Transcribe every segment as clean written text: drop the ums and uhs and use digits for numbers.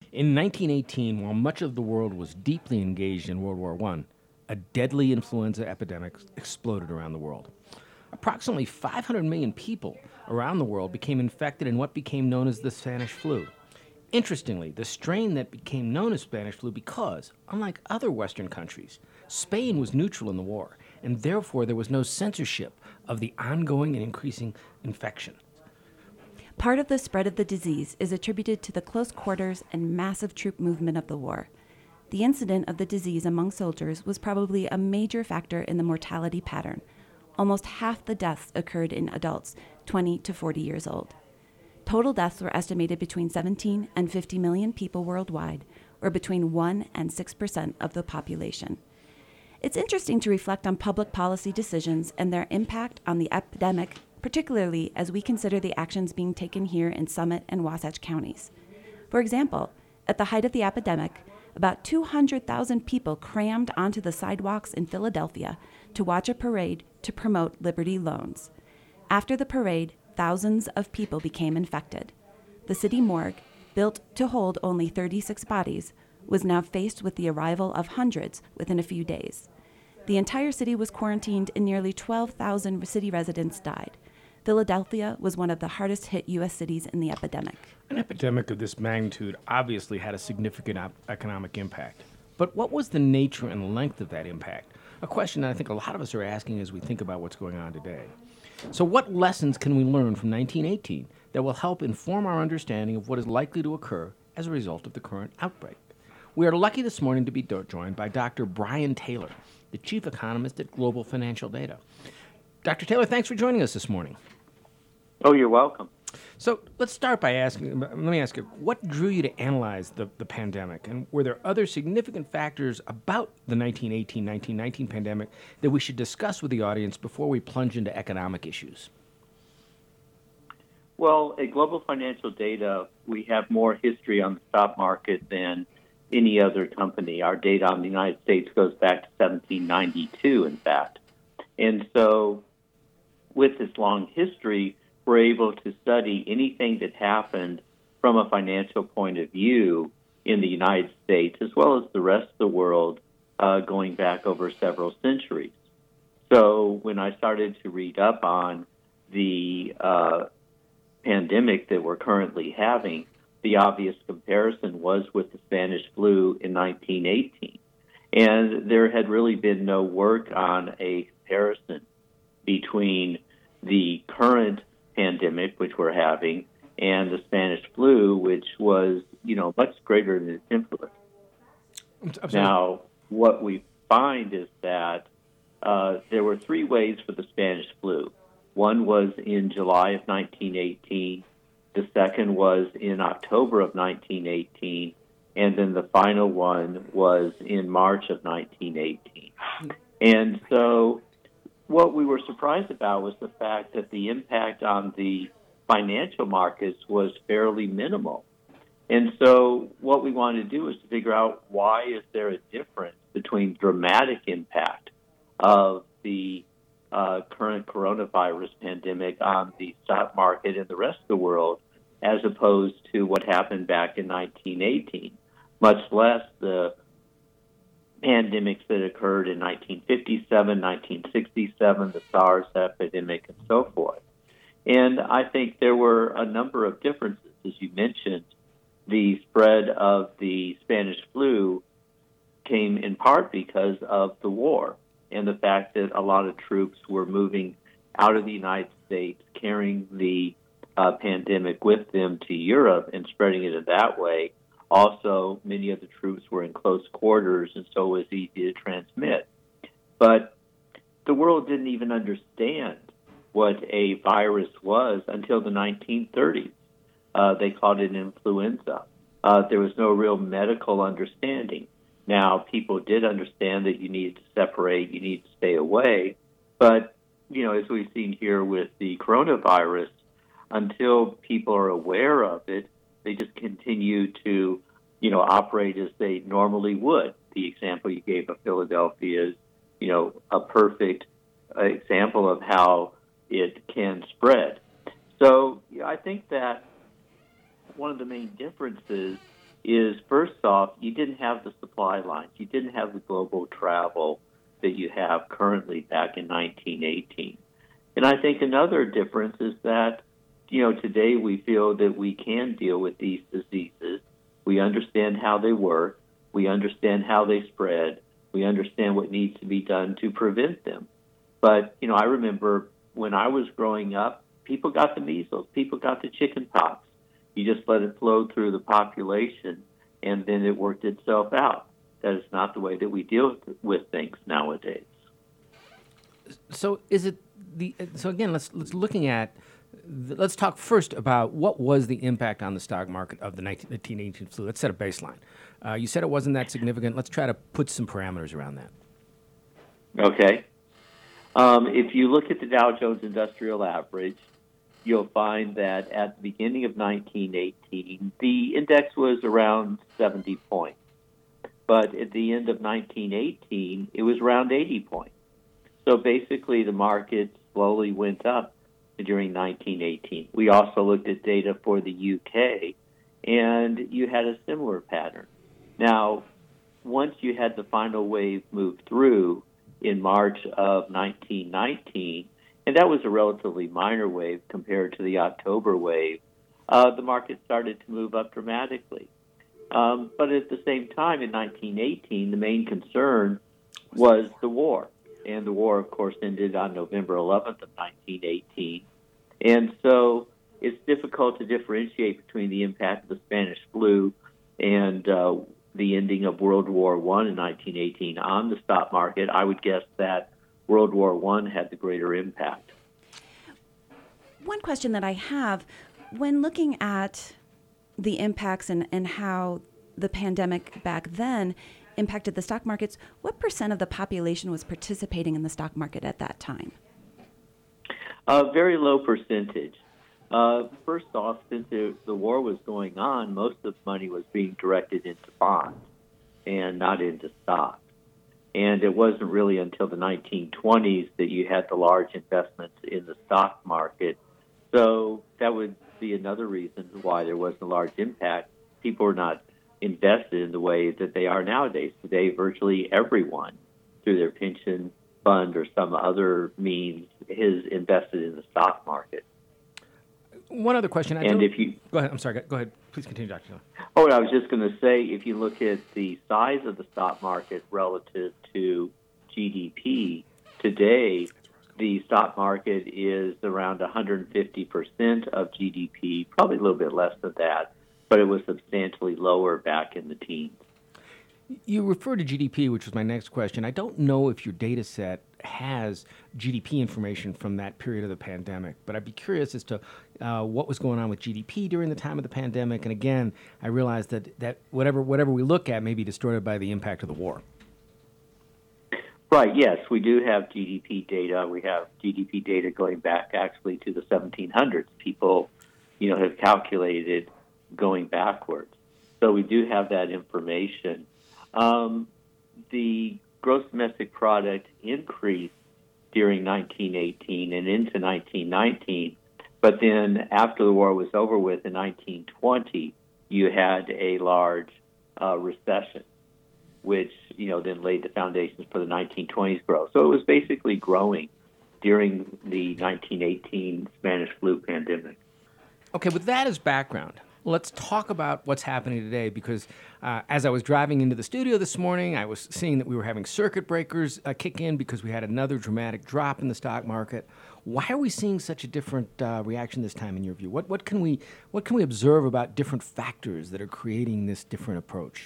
In 1918, while much of the world was deeply engaged in World War I, a deadly influenza epidemic exploded around the world. Approximately 500 million people around the world became infected in what became known as the Spanish flu. Interestingly, the strain that became known as Spanish flu because, unlike other Western countries, Spain was neutral in the war, and therefore there was no censorship of the ongoing and increasing infection. Part of the spread of the disease is attributed to the close quarters and massive troop movement of the war. The incidence of the disease among soldiers was probably a major factor in the mortality pattern. Almost half the deaths occurred in adults 20 to 40 years old. Total deaths were estimated between 17 and 50 million people worldwide, or between 1 and 6% of the population. It's interesting to reflect on public policy decisions and their impact on the epidemic, particularly as we consider the actions being taken here in Summit and Wasatch counties. For example, at the height of the epidemic, about 200,000 people crammed onto the sidewalks in Philadelphia to watch a parade to promote Liberty Loans. After the parade, thousands of people became infected. The city morgue, built to hold only 36 bodies, was now faced with the arrival of hundreds within a few days. The entire city was quarantined and nearly 12,000 city residents died. Philadelphia was one of the hardest hit U.S. cities in the epidemic. An epidemic of this magnitude obviously had a significant economic impact. But what was the nature and length of that impact? A question that I think a lot of us are asking as we think about what's going on today. So what lessons can we learn from 1918 that will help inform our understanding of what is likely to occur as a result of the current outbreak? We are lucky this morning to be joined by Dr. Brian Taylor, the chief economist at Global Financial Data. Dr. Taylor, thanks for joining us this morning. Oh, you're welcome. So let me ask you, what drew you to analyze the pandemic? And were there other significant factors about the 1918-1919 pandemic that we should discuss with the audience before we plunge into economic issues? Well, at Global Financial Data, we have more history on the stock market than any other company. Our data on the United States goes back to 1792, in fact. And so with this long history, we're able to study anything that happened from a financial point of view in the United States, as well as the rest of the world, going back over several centuries. So when I started to read up on the pandemic that we're currently having, the obvious comparison was with the Spanish flu in 1918. And there had really been no work on a comparison between the current pandemic, which we're having, and the Spanish flu, which was, much greater than its influence. Now, what we find is that there were three waves for the Spanish flu. One was in July of 1918, the second was in October of 1918, and then the final one was in March of 1918. And so what we were surprised about was the fact that the impact on the financial markets was fairly minimal. And so what we wanted to do is to figure out why is there a difference between dramatic impact of the current coronavirus pandemic on the stock market and the rest of the world as opposed to what happened back in 1918, much less the pandemics that occurred in 1957, 1967, the SARS epidemic, and so forth. And I think there were a number of differences. As you mentioned, the spread of the Spanish flu came in part because of the war and the fact that a lot of troops were moving out of the United States, carrying the pandemic with them to Europe and spreading it in that way. Also, many of the troops were in close quarters, and so it was easy to transmit. But the world didn't even understand what a virus was until the 1930s. They called it influenza. There was no real medical understanding. Now, people did understand that you needed to separate, you need to stay away. But, as we've seen here with the coronavirus, until people are aware of it, they just continue to, operate as they normally would. The example you gave of Philadelphia is, a perfect example of how it can spread. So I think that one of the main differences is, first off, you didn't have the supply lines. You didn't have the global travel that you have currently back in 1918. And I think another difference is that, today we feel that we can deal with these diseases. We understand how they work. We understand how they spread. We understand what needs to be done to prevent them. But, I remember when I was growing up, people got the measles, people got the chicken pox. You just let it flow through the population, and then it worked itself out. That is not the way that we deal with things nowadays. So again, let's talk first about what was the impact on the stock market of the 1918 flu. Let's set a baseline. You said it wasn't that significant. Let's try to put some parameters around that. Okay. If you look at the Dow Jones Industrial Average, you'll find that at the beginning of 1918, the index was around 70 points. But at the end of 1918, it was around 80 points. So basically, the market slowly went up during 1918. We also looked at data for the UK, and you had a similar pattern. Now, once you had the final wave move through in March of 1919, and that was a relatively minor wave compared to the October wave, the market started to move up dramatically. But at the same time, in 1918, the main concern was the war. And the war, of course, ended on November 11th of 1918. And so it's difficult to differentiate between the impact of the Spanish flu and the ending of World War I in 1918 on the stock market. I would guess that World War I had the greater impact. One question that I have, when looking at the impacts and how the pandemic back then impacted the stock markets, what % of the population was participating in the stock market at that time? A very low percentage. First off, since the war was going on, most of the money was being directed into bonds and not into stocks. And it wasn't really until the 1920s that you had the large investments in the stock market. So that would be another reason why there wasn't a large impact. People were not invested in the way that they are nowadays. Today, virtually everyone, through their pension fund or some other means, is invested in the stock market. One other question. Go ahead. I'm sorry. Go ahead. Please continue, Dr. Miller. Oh, I was just going to say, if you look at the size of the stock market relative to GDP, today the stock market is around 150% of GDP, probably a little bit less than that, but it was substantially lower back in the teens. You refer to GDP, which was my next question. I don't know if your data set has GDP information from that period of the pandemic, but I'd be curious as to what was going on with GDP during the time of the pandemic. And again, I realize that whatever we look at may be distorted by the impact of the war. Right, yes, we do have GDP data. We have GDP data going back actually to the 1700s. People, have calculated going backwards. So we do have that information. The gross domestic product increased during 1918 and into 1919, but then after the war was over with in 1920, you had a large recession, which then laid the foundations for the 1920s growth. So it was basically growing during the 1918 Spanish flu pandemic. Okay, with that as background, let's talk about what's happening today, because as I was driving into the studio this morning, I was seeing that we were having circuit breakers kick in because we had another dramatic drop in the stock market. Why are we seeing such a different reaction this time, in your view? What can we observe about different factors that are creating this different approach?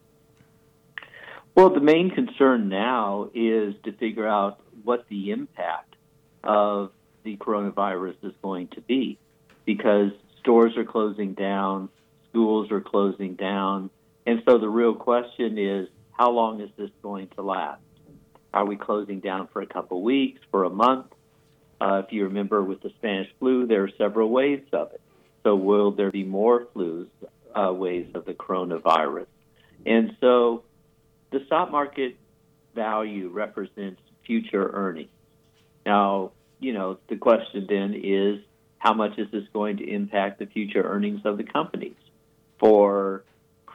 Well, the main concern now is to figure out what the impact of the coronavirus is going to be, because stores are closing down, schools are closing down, and so the real question is, how long is this going to last? Are we closing down for a couple weeks, for a month? If you remember with the Spanish flu, there are several waves of it. So will there be more waves of the coronavirus? And so the stock market value represents future earnings. Now, the question then is, how much is this going to impact the future earnings of the companies? For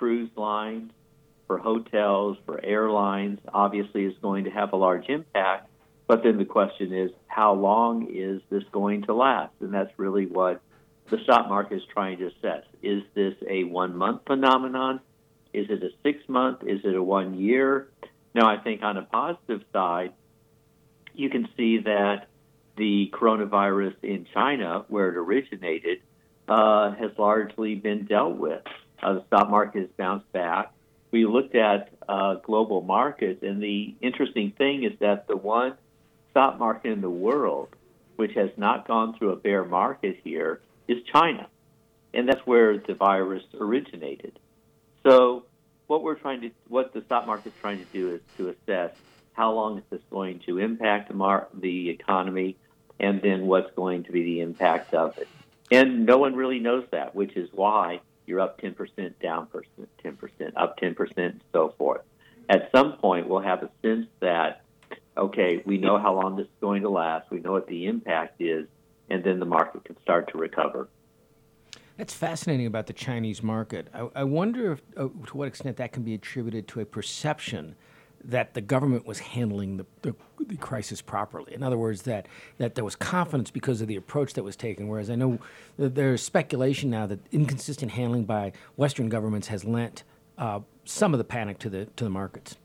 cruise lines, for hotels, for airlines, obviously is going to have a large impact. But then the question is, how long is this going to last? And that's really what the stock market is trying to assess. Is this a 1 month phenomenon? Is it a 6 month? Is it a 1 year? Now, I think on a positive side, you can see that the coronavirus in China, where it originated, has largely been dealt with. The stock market has bounced back. We looked at global markets, and the interesting thing is that the one stock market in the world which has not gone through a bear market here is China, and that's where the virus originated. So what the stock market's trying to do is to assess how long is this going to impact the economy, and then what's going to be the impact of it. And no one really knows that, which is why you're up 10%, down 10%, up 10%, and so forth. At some point, we'll have a sense that, okay, we know how long this is going to last, we know what the impact is, and then the market can start to recover. That's fascinating about the Chinese market. I wonder if, to what extent that can be attributed to a perception that the government was handling the crisis properly. In other words, that there was confidence because of the approach that was taken, whereas I know there's speculation now that inconsistent handling by Western governments has lent some of the panic to the markets.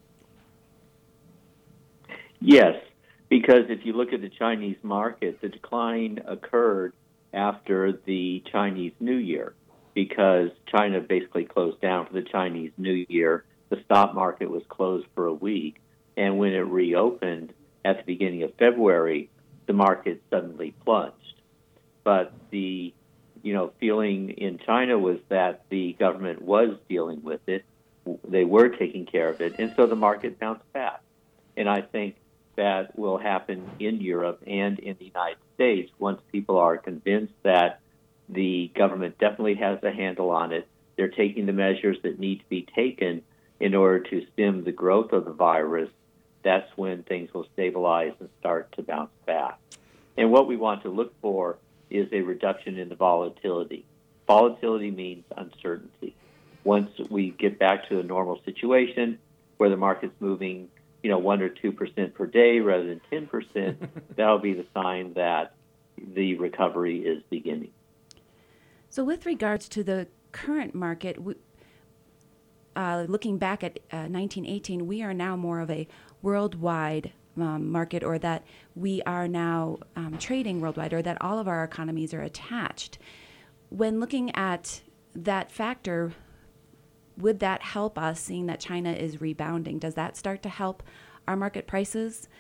Yes, because if you look at the Chinese market, the decline occurred after the Chinese New Year, because China basically closed down for the Chinese New Year. The stock market was closed for a week, and when it reopened at the beginning of February, the market suddenly plunged. But the feeling in China was that the government was dealing with it, they were taking care of it, and so the market bounced back. And I think that will happen in Europe and in the United States once people are convinced that the government definitely has a handle on it. They're taking the measures that need to be taken in order to stem the growth of the virus. That's when things will stabilize and start to bounce back. And what we want to look for is a reduction in the volatility. Volatility means uncertainty. Once we get back to a normal situation where the market's moving 1 or 2% per day rather than 10%, that'll be the sign that the recovery is beginning. So with regards to the current market, looking back at 1918, we are now more of a worldwide market, or that we are now trading worldwide, or that all of our economies are attached. When looking at that factor, would that help us, seeing that China is rebounding? Does that start to help our market prices?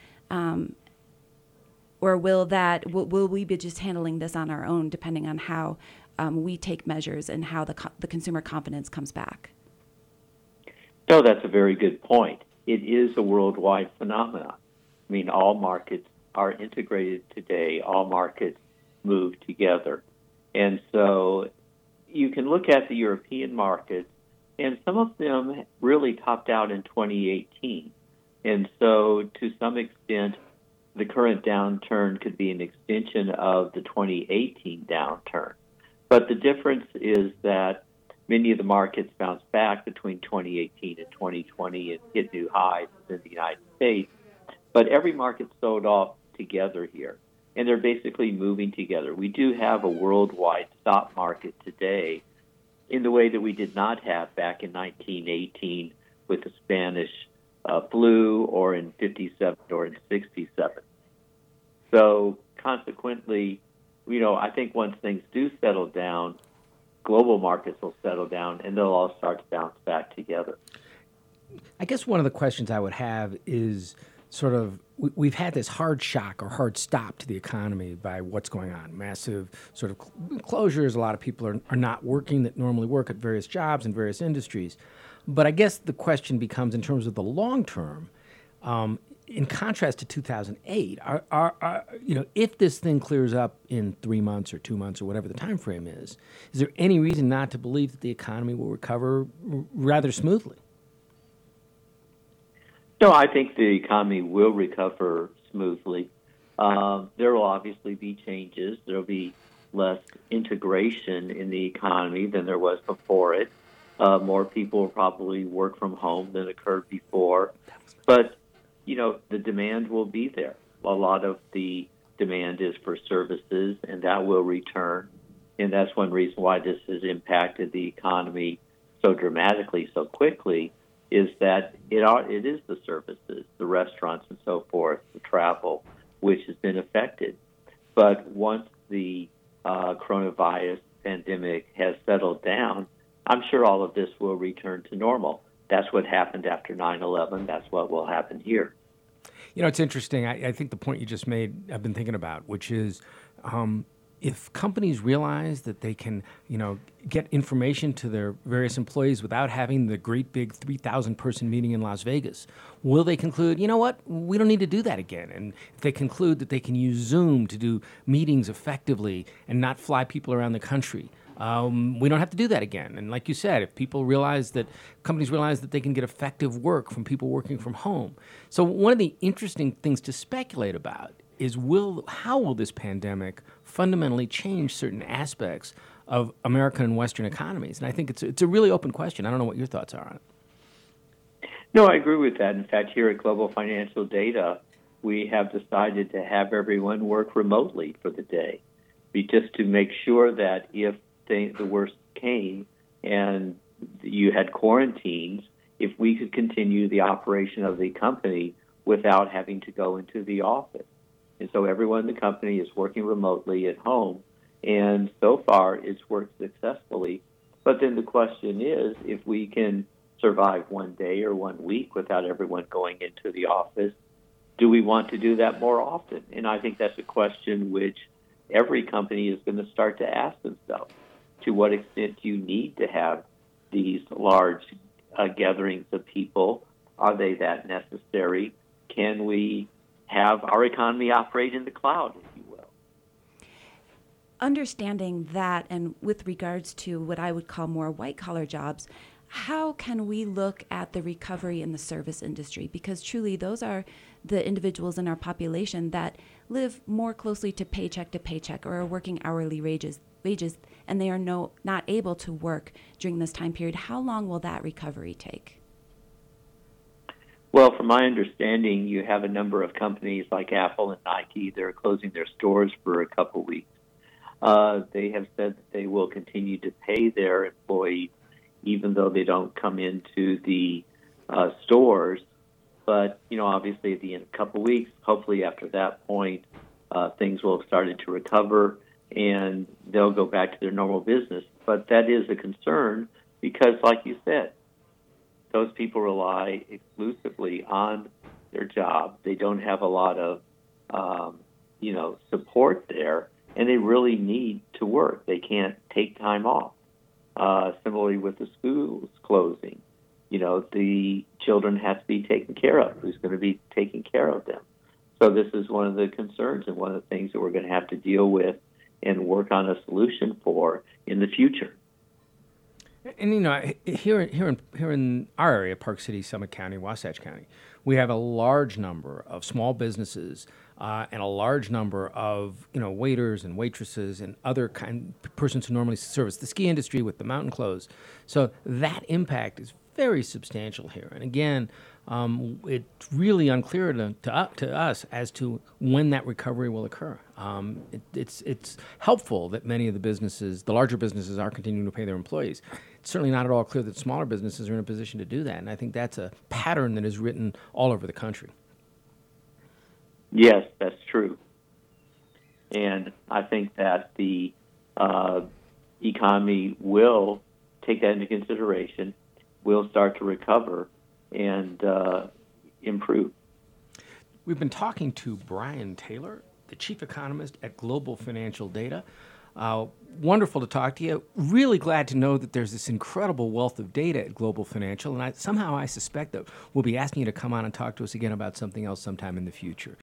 Or will we be just handling this on our own, depending on how we take measures and how the consumer confidence comes back? No, that's a very good point. It is a worldwide phenomenon. I mean, all markets are integrated today. All markets move together. And so you can look at the European markets, and some of them really topped out in 2018. And so to some extent, the current downturn could be an extension of the 2018 downturn. But the difference is that many of the markets bounced back between 2018 and 2020 and hit new highs in the United States. But every market sold off together here, and they're basically moving together. We do have a worldwide stock market today in the way that we did not have back in 1918 with the Spanish flu, or in 57 or in 67. So consequently, I think once things do settle down, global markets will settle down, and they'll all start to bounce back together. I guess one of the questions I would have is sort of, we've had this hard shock or hard stop to the economy by what's going on. Massive sort of closures. A lot of people are not working that normally work at various jobs in various industries. But I guess the question becomes, in terms of the long term, in contrast to 2008, if this thing clears up in 3 months or 2 months or whatever the time frame is there any reason not to believe that the economy will recover rather smoothly? No, I think the economy will recover smoothly. There will obviously be changes. There will be less integration in the economy than there was before it. More people will probably work from home than occurred before. But, the demand will be there. A lot of the demand is for services, and that will return. And that's one reason why this has impacted the economy so dramatically, so quickly, is that it is the services, the restaurants and so forth, the travel, which has been affected. But once the coronavirus pandemic has settled down, I'm sure all of this will return to normal. That's what happened after 9/11. That's what will happen here. It's interesting. I think the point you just made, I've been thinking about, which is if companies realize that they can, get information to their various employees without having the great big 3,000 person meeting in Las Vegas, will they conclude, we don't need to do that again? And if they conclude that they can use Zoom to do meetings effectively and not fly people around the country, we don't have to do that again. And like you said, if companies realize that they can get effective work from people working from home. So one of the interesting things to speculate about is how will this pandemic fundamentally change certain aspects of American and Western economies? And I think it's a really open question. I don't know what your thoughts are on it. No, I agree with that. In fact, here at Global Financial Data, we have decided to have everyone work remotely for the day, just to make sure that if the worst came and you had quarantines, if we could continue the operation of the company without having to go into the office. And so everyone in the company is working remotely at home, and so far it's worked successfully. But then the question is, if we can survive one day or 1 week without everyone going into the office, do we want to do that more often? And I think that's a question which every company is going to start to ask themselves. To what extent do you need to have these large gatherings of people? Are they that necessary? Can we have our economy operate in the cloud, if you will? Understanding that, and with regards to what I would call more white-collar jobs, how can we look at the recovery in the service industry? Because truly, those are the individuals in our population that live more closely to paycheck or are working hourly wages, and they are not able to work during this time period. How long will that recovery take? Well, from my understanding, you have a number of companies like Apple and Nike. They're closing their stores for a couple weeks. They have said that they will continue to pay their employees even though they don't come into the stores. But, obviously at the end of a couple weeks, hopefully after that point, things will have started to recover and they'll go back to their normal business. But that is a concern because, like you said, those people rely exclusively on their job. They don't have a lot of, support there, and they really need to work. They can't take time off. Similarly with the schools closing, the children have to be taken care of. Who's going to be taking care of them? So this is one of the concerns and one of the things that we're going to have to deal with and work on a solution for in the future. And here in our area, Park City, Summit County, Wasatch County, we have a large number of small businesses and a large number of waiters and waitresses and other persons who normally service the ski industry with the mountain closed. So that impact is very substantial here. And again, it's really unclear to us as to when that recovery will occur. It's helpful that many of the larger businesses, are continuing to pay their employees. It's certainly not at all clear that smaller businesses are in a position to do that. And I think that's a pattern that is written all over the country. Yes, that's true. And I think that the economy will take that into consideration, will start to recover and improve. We've been talking to Brian Taylor, the chief economist at Global Financial Data. Wonderful to talk to you. Really glad to know that there's this incredible wealth of data at Global Financial, and I suspect that we'll be asking you to come on and talk to us again about something else sometime in the future.